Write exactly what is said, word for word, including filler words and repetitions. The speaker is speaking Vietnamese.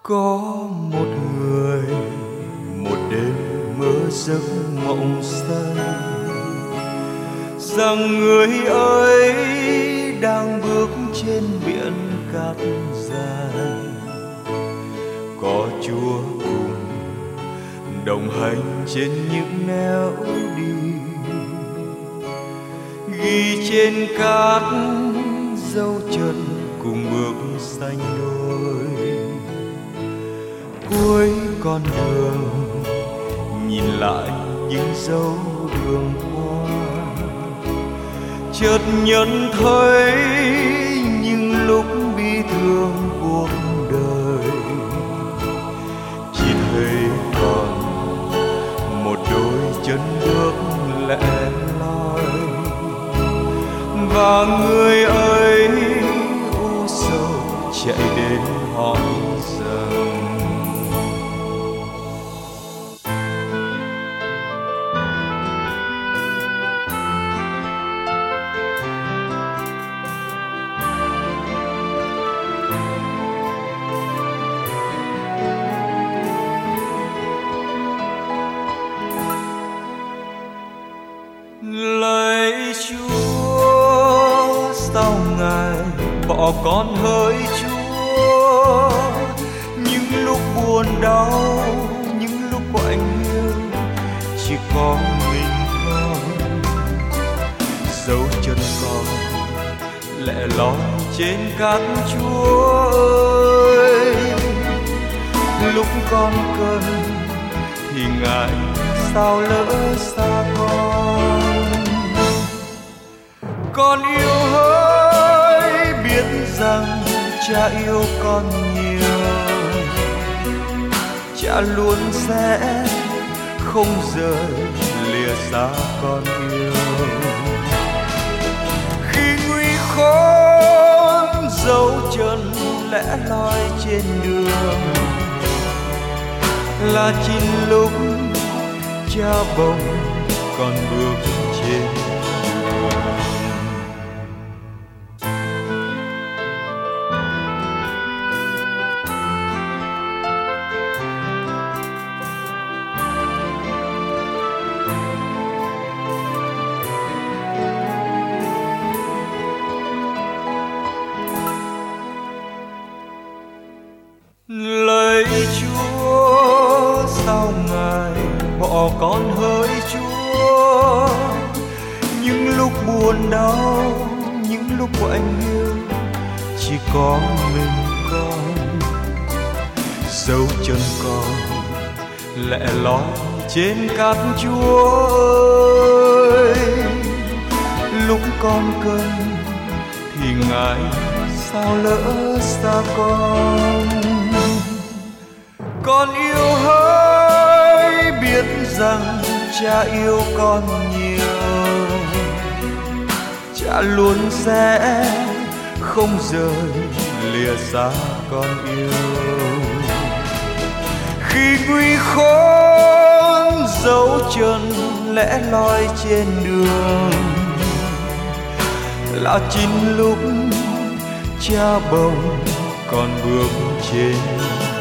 Có một người một đêm mơ giấc mộng xanh, rằng người ấy đang bước trên biển cát dài. Có Chúa cùng đồng hành trên những nẻo đi, ghi trên cát dấu chân cùng bước xanh đôi. Cuối con đường nhìn lại những dấu đường hoa, chợt nhận thấy những lúc bi thương cuộc đời. Chỉ thấy còn một đôi chân bước lẻ loi, và người ấy u sầu chạy đến hỏi rằng: lạy Chúa, sao Ngài bỏ con hỡi Chúa? Những lúc buồn đau, những lúc quạnh hiu, chỉ có mình con. Dấu chân con lẻ loi trên cát Chúa ơi. Lúc con cần thì Ngài sao lỡ xa con. Con yêu hỡi, biết rằng Cha yêu con nhiều, Cha luôn sẽ không rời lìa xa con yêu. Khi nguy khốn dấu chân lẻ loi trên đường, là chính lúc Cha bồng con bước trên đường. Lạy Chúa, sao Ngài bỏ con hỡi Chúa? Những lúc buồn đau, những lúc quạnh hiu, chỉ có mình con. Dấu chân con lẻ loi trên cát Chúa ơi. Lúc con cần thì Ngài sao lỡ xa con. Con yêu hỡi, biết rằng Cha yêu con nhiều, Cha luôn sẽ không rời lìa xa con yêu. Khi nguy khốn dấu chân lẻ loi trên đường, là chính lúc Cha bồng con bước trên